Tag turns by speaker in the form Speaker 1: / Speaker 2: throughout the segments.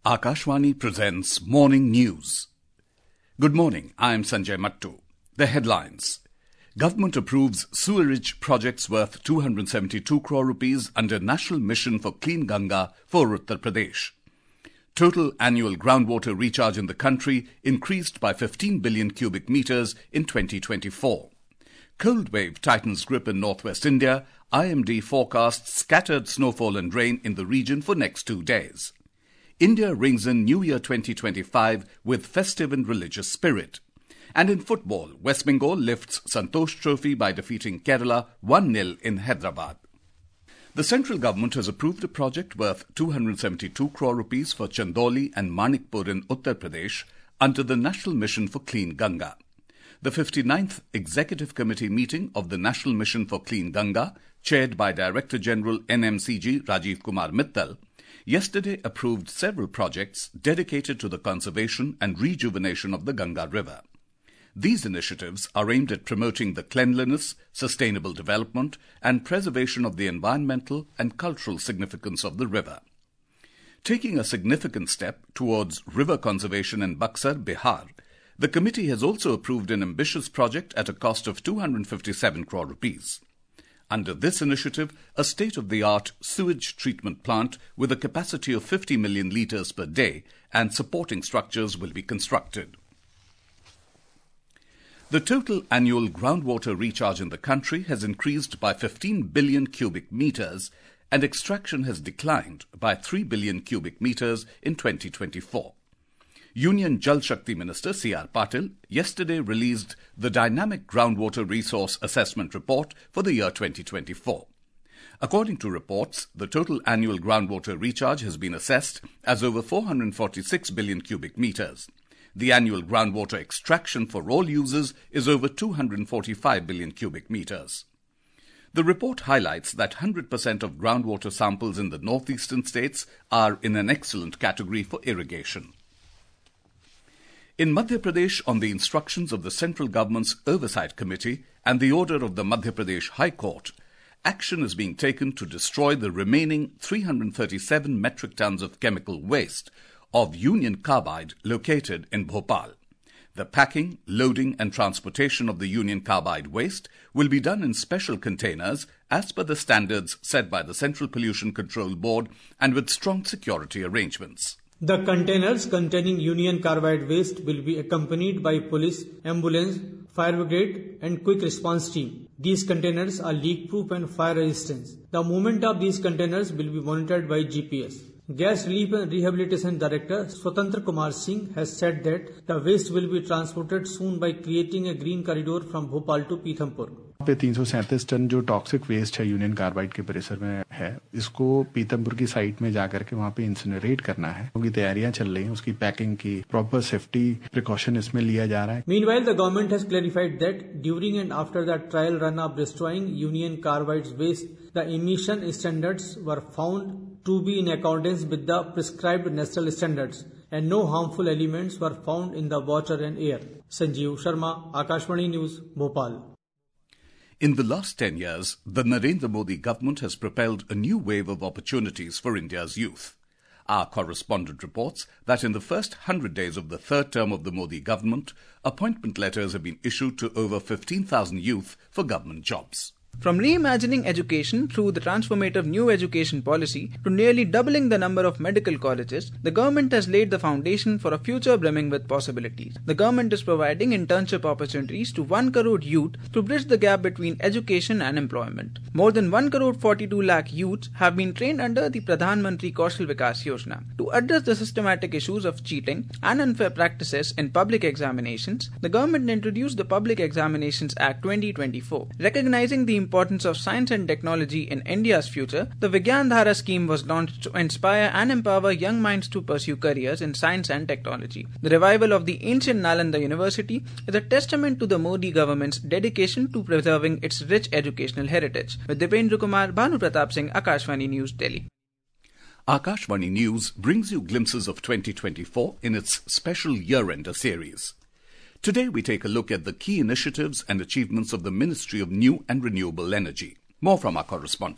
Speaker 1: Akashvani presents Morning News. Good morning, I am Sanjay Mattu. The headlines. Government approves sewerage projects worth 272 crore rupees under National Mission for Clean Ganga for Uttar Pradesh. Total annual groundwater recharge in the country increased by 15 billion cubic meters in 2024. Cold wave tightens grip in northwest India. IMD forecasts scattered snowfall and rain in the region for next 2 days. India rings in New Year 2025 with festive and religious spirit. And in football, West Bengal lifts Santosh Trophy by defeating Kerala 1-0 in Hyderabad. The central government has approved a project worth 272 crore rupees for Chandoli and Manikpur in Uttar Pradesh under the National Mission for Clean Ganga. The 59th Executive Committee meeting of the National Mission for Clean Ganga, chaired by Director General NMCG Rajiv Kumar Mittal, yesterday approved several projects dedicated to the conservation and rejuvenation of the Ganga River. These initiatives are aimed at promoting the cleanliness, sustainable development, and preservation of the environmental and cultural significance of the river. Taking a significant step towards river conservation in Buxar, Bihar, the committee has also approved an ambitious project at a cost of 257 crore rupees. Under this initiative, a state-of-the-art sewage treatment plant with a capacity of 50 million litres per day and supporting structures will be constructed. The total annual groundwater recharge in the country has increased by 15 billion cubic meters and extraction has declined by 3 billion cubic meters in 2024. Union Jal Shakti Minister C.R. Patil yesterday released the Dynamic Groundwater Resource Assessment Report for the year 2024. According to reports, the total annual groundwater recharge has been assessed as over 446 billion cubic meters. The annual groundwater extraction for all users is over 245 billion cubic meters. The report highlights that 100% of groundwater samples in the northeastern states are in an excellent category for irrigation. In Madhya Pradesh, on the instructions of the central government's Oversight Committee and the order of the Madhya Pradesh High Court, action is being taken to destroy the remaining 337 metric tons of chemical waste of Union Carbide located in Bhopal. The packing, loading and transportation of the Union Carbide waste will be done in special containers as per the standards set by the Central Pollution Control Board and with strong security arrangements.
Speaker 2: The containers containing Union Carbide waste will be accompanied by police, ambulance, fire brigade and quick response team. These containers are leak-proof and fire-resistant. The movement of these containers will be monitored by GPS. Gas Relief and Rehabilitation Director Swatantra Kumar Singh has said that the waste will be transported soon by creating a green corridor from Bhopal to Pithampur.
Speaker 3: पे 337 ton जो toxic waste है Union Carbide के परिसर में है, इसको पीतमपुर की site में जाकर के वहाँ पे इंसिनरेट करना है, क्योंकि तैयारियां चल रही हैं उसकी पैकिंग की, प्रॉपर सेफ्टी प्रिकॉशन इसमें लिया जा रहा है.
Speaker 2: Meanwhile, the government has clarified that during and after the trial run of destroying Union Carbide's waste, the emission standards were found to be in accordance with the prescribed national standards and no harmful elements were found in the water and air. Sanjeev Sharma, Akashvani News, Bhopal.
Speaker 1: In the last 10 years, the Narendra Modi government has propelled a new wave of opportunities for India's youth. Our correspondent reports that in the first 100 days of the third term of the Modi government, appointment letters have been issued to over 15,000 youth for government jobs.
Speaker 4: From reimagining education through the transformative new education policy to nearly doubling the number of medical colleges, the government has laid the foundation for a future brimming with possibilities. The government is providing internship opportunities to 1 crore youth to bridge the gap between education and employment. More than 1 crore 42 lakh youths have been trained under the Pradhan Mantri Kaushal Vikas Yojana. To address the systematic issues of cheating and unfair practices in public examinations, the government introduced the Public Examinations Act 2024. Recognizing the importance of science and technology in India's future, the Vigyan Dhara scheme was launched to inspire and empower young minds to pursue careers in science and technology. The revival of the ancient Nalanda University is a testament to the Modi government's dedication to preserving its rich educational heritage. With Dipendra Kumar, Bhanu Pratap Singh, Akashvani News, Delhi.
Speaker 1: Akashvani News brings you glimpses of 2024 in its special year-ender series. Today we take a look at the key initiatives and achievements of the Ministry of New and Renewable Energy. More from our correspondent.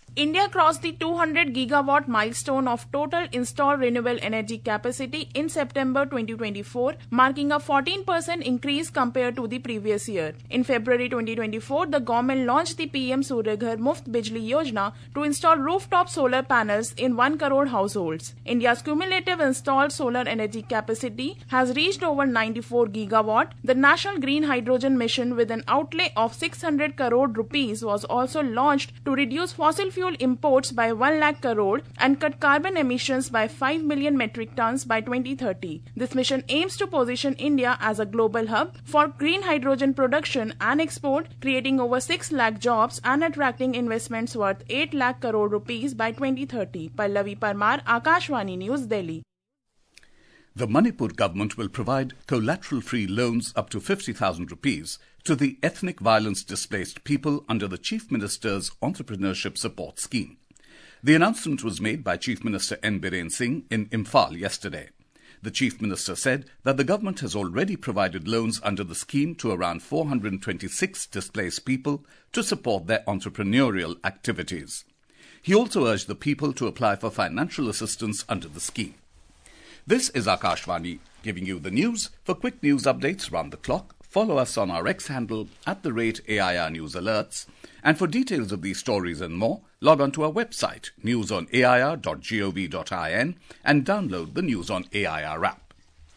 Speaker 5: India crossed the 200 gigawatt milestone of total installed renewable energy capacity in September 2024, marking a 14% increase compared to the previous year. In February 2024, the government launched the PM Surya Ghar Muft Bijli Yojana to install rooftop solar panels in 1 crore households. India's cumulative installed solar energy capacity has reached over 94 gigawatt. The National Green Hydrogen Mission, with an outlay of 600 crore rupees, was also launched to reduce fossil fuel imports by 1 lakh crore and cut carbon emissions by 5 million metric tons by 2030. This mission aims to position India as a global hub for green hydrogen production and export, creating over 6 lakh jobs and attracting investments worth 8 lakh crore rupees by 2030. Pallavi Parmar, Akashvani News, Delhi.
Speaker 1: The Manipur government will provide collateral-free loans up to 50,000 rupees to the ethnic violence displaced people under the Chief Minister's Entrepreneurship Support Scheme. The announcement was made by Chief Minister N. Biren Singh in Imphal yesterday. The Chief Minister said that the government has already provided loans under the scheme to around 426 displaced people to support their entrepreneurial activities. He also urged the people to apply for financial assistance under the scheme. This is Akashvani giving you the news. For quick news updates round the clock, follow us on our X handle @AIR News Alerts. And for details of these stories and more, log on to our website, newsonair.gov.in, and download the News on AIR app.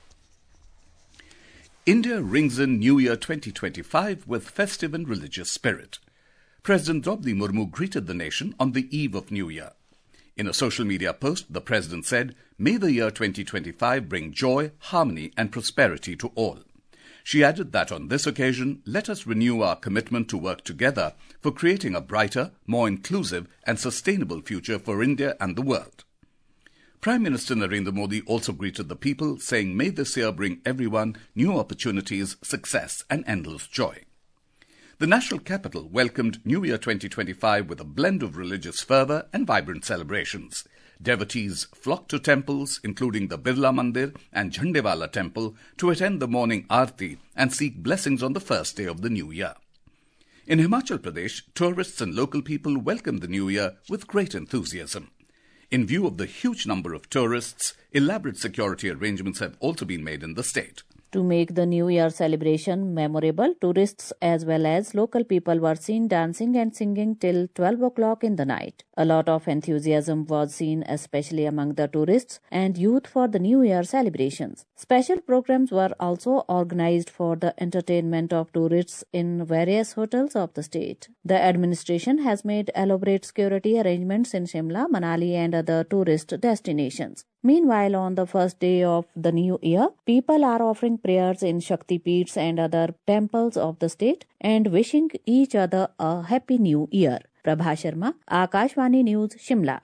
Speaker 1: India rings in New Year 2025 with festive and religious spirit. President Draupadi Murmu greeted the nation on the eve of New Year. In a social media post, the President said, "May the year 2025 bring joy, harmony and prosperity to all." She added that on this occasion, let us renew our commitment to work together for creating a brighter, more inclusive and sustainable future for India and the world. Prime Minister Narendra Modi also greeted the people, saying, "May this year bring everyone new opportunities, success and endless joy." The national capital welcomed New Year 2025 with a blend of religious fervour and vibrant celebrations. Devotees flocked to temples, including the Birla Mandir and Jhandewala temple, to attend the morning aarti and seek blessings on the first day of the new year. In Himachal Pradesh, tourists and local people welcomed the new year with great enthusiasm. In view of the huge number of tourists, elaborate security arrangements have also been made in the state.
Speaker 6: To make the New Year celebration memorable, tourists as well as local people were seen dancing and singing till 12 o'clock in the night. A lot of enthusiasm was seen, especially among the tourists and youth, for the New Year celebrations. Special programs were also organized for the entertainment of tourists in various hotels of the state. The administration has made elaborate security arrangements in Shimla, Manali and other tourist destinations. Meanwhile, on the first day of the new year, people are offering prayers in Shakti Peeths and other temples of the state and wishing each other a happy new year. Prabha Sharma, Akashvani News, Shimla.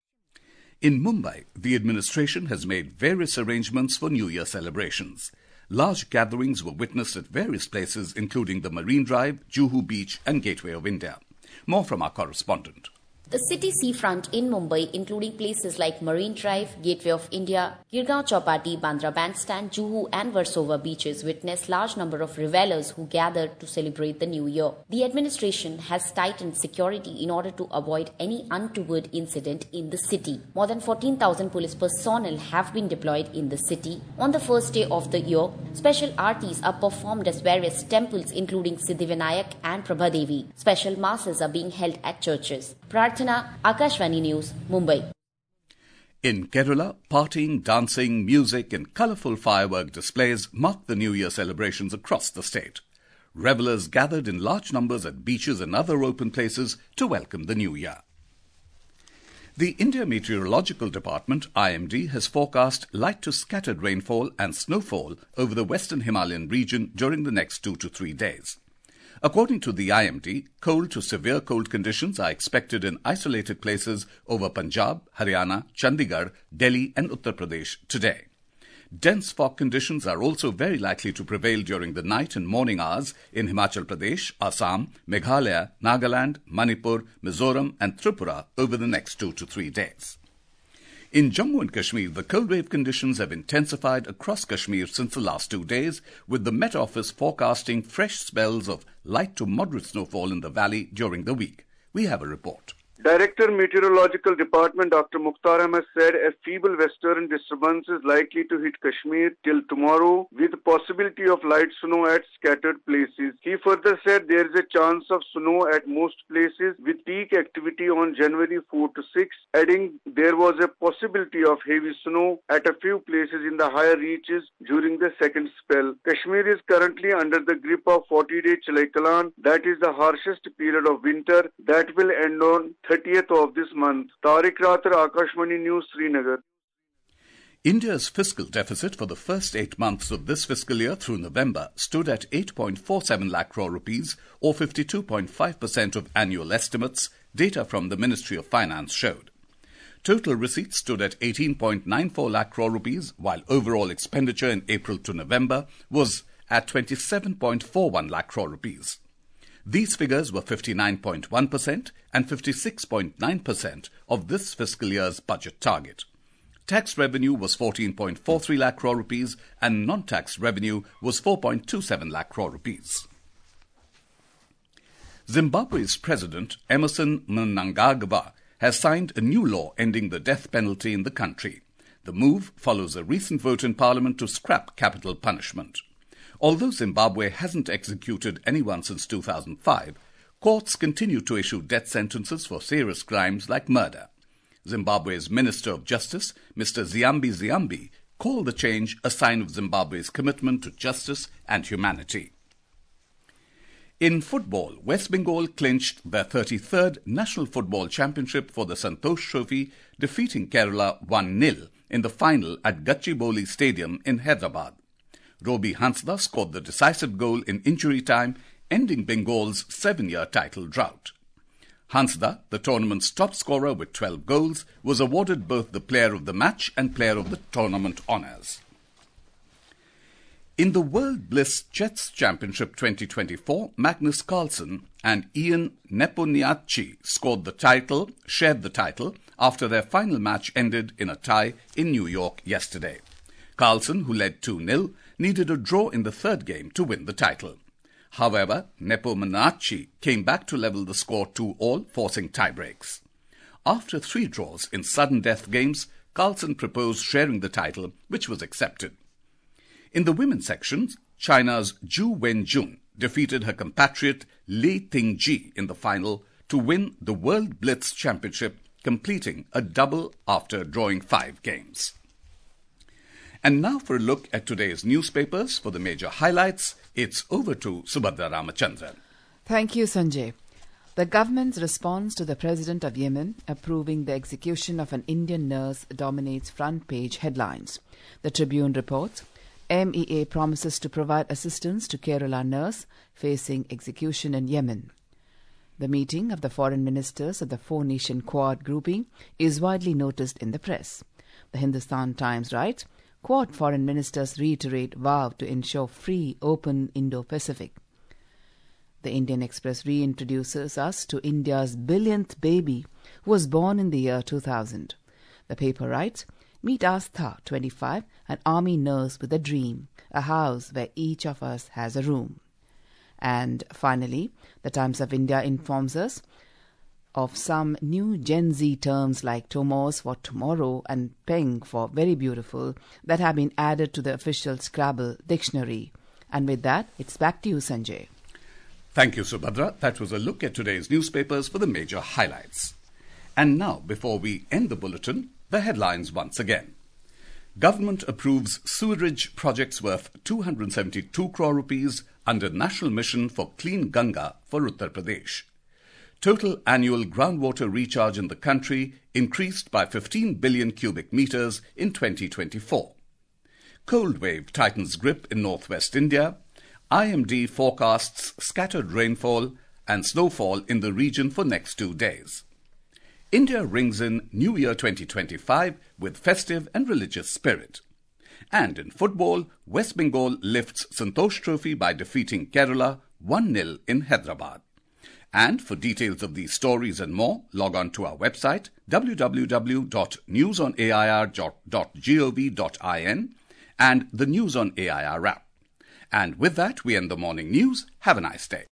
Speaker 1: In Mumbai, the administration has made various arrangements for New Year celebrations. Large gatherings were witnessed at various places, including the Marine Drive, Juhu Beach and Gateway of India. More from our correspondent.
Speaker 7: The city seafront in Mumbai, including places like Marine Drive, Gateway of India, Girgaon Chowpatty, Bandra Bandstand, Juhu and Versova beaches, witnessed large number of revelers who gathered to celebrate the new year. The administration has tightened security in order to avoid any untoward incident in the city. More than 14,000 police personnel have been deployed in the city. On the first day of the year, special aartis are performed at various temples, including Siddhivinayak and Prabhadevi. Special masses are being held at churches. Prarthana, Akashvani News, Mumbai.
Speaker 1: In Kerala, partying, dancing, music and colourful firework displays marked the New Year celebrations across the state. Revellers gathered in large numbers at beaches and other open places to welcome the New Year. The India Meteorological Department, IMD, has forecast light to scattered rainfall and snowfall over the western Himalayan region during the next 2 to 3 days. According to the IMD, cold to severe cold conditions are expected in isolated places over Punjab, Haryana, Chandigarh, Delhi and Uttar Pradesh today. Dense fog conditions are also very likely to prevail during the night and morning hours in Himachal Pradesh, Assam, Meghalaya, Nagaland, Manipur, Mizoram and Tripura over the next 2 to 3 days. In Jammu and Kashmir, the cold wave conditions have intensified across Kashmir since the last 2 days, with the Met Office forecasting fresh spells of light to moderate snowfall in the valley during the week. We have a report.
Speaker 8: Director Meteorological Department Dr. Mukhtar Ahmed said a feeble western disturbance is likely to hit Kashmir till tomorrow with possibility of light snow at scattered places. He further said there is a chance of snow at most places with peak activity on January 4 to 6, adding there was a possibility of heavy snow at a few places in the higher reaches during the second spell. Kashmir is currently under the grip of 40-day Chalai-Kalan, that is the harshest period of winter that will end on 30th of this month. Tariq Rathar, Akashvani News, Srinagar.
Speaker 1: India's fiscal deficit for the first 8 months of this fiscal year through November stood at 8.47 lakh crore rupees, or 52.5% of annual estimates, data from the Ministry of Finance showed. Total receipts stood at 18.94 lakh crore rupees, while overall expenditure in April to November was at 27.41 lakh crore rupees. These figures were 59.1% and 56.9% of this fiscal year's budget target. Tax revenue was 14.43 lakh crore rupees and non-tax revenue was 4.27 lakh crore rupees. Zimbabwe's President Emmerson Mnangagwa has signed a new law ending the death penalty in the country. The move follows a recent vote in Parliament to scrap capital punishment. Although Zimbabwe hasn't executed anyone since 2005, courts continue to issue death sentences for serious crimes like murder. Zimbabwe's Minister of Justice, Mr. Ziyambi, called the change a sign of Zimbabwe's commitment to justice and humanity. In football, West Bengal clinched their 33rd National Football Championship for the Santosh Trophy, defeating Kerala 1-0 in the final at Gachibowli Stadium in Hyderabad. Robi Hansda scored the decisive goal in injury time, ending Bengal's 7-year title drought. Hansda, the tournament's top scorer with 12 goals, was awarded both the Player of the Match and Player of the Tournament honours. In the World Bliss Chess Championship 2024, Magnus Carlsen and Ian Nepomniachtchi shared the title after their final match ended in a tie in New York yesterday. Carlsen, who led 2-0, needed a draw in the third game to win the title. However, Nepomniachtchi came back to level the score 2-2, forcing tiebreaks. After 3 draws in sudden death games, Carlsen proposed sharing the title, which was accepted. In the women's sections, China's Zhu Wenjun defeated her compatriot Li Tingji in the final to win the World Blitz Championship, completing a double after drawing 5 games. And now for a look at today's newspapers. For the major highlights, it's over to Subhadra Ramachandran.
Speaker 9: Thank you, Sanjay. The government's response to the President of Yemen approving the execution of an Indian nurse dominates front page headlines. The Tribune reports, MEA promises to provide assistance to Kerala nurse facing execution in Yemen. The meeting of the foreign ministers of the 4-nation Quad grouping is widely noticed in the press. The Hindustan Times writes, Quad foreign ministers reiterate vow to ensure free, open Indo-Pacific. The Indian Express reintroduces us to India's billionth baby, who was born in the year 2000. The paper writes, Meet Astha, 25, an army nurse with a dream, a house where each of us has a room. And finally, the Times of India informs us of some new Gen Z terms like Tomos for tomorrow and Peng for very beautiful that have been added to the official Scrabble dictionary. And with that, it's back to you, Sanjay.
Speaker 1: Thank you, Subhadra. That was a look at today's newspapers for the major highlights. And now, before we end the bulletin, the headlines once again. Government approves sewerage projects worth 272 crore rupees under National Mission for Clean Ganga for Uttar Pradesh. Total annual groundwater recharge in the country increased by 15 billion cubic meters in 2024. Cold wave tightens grip in northwest India. IMD forecasts scattered rainfall and snowfall in the region for next 2 days. India rings in New Year 2025 with festive and religious spirit. And in football, West Bengal lifts Santosh Trophy by defeating Kerala 1-0 in Hyderabad. And for details of these stories and more, log on to our website www.newsonair.gov.in and the News on AIR app. And with that, we end the morning news. Have a nice day.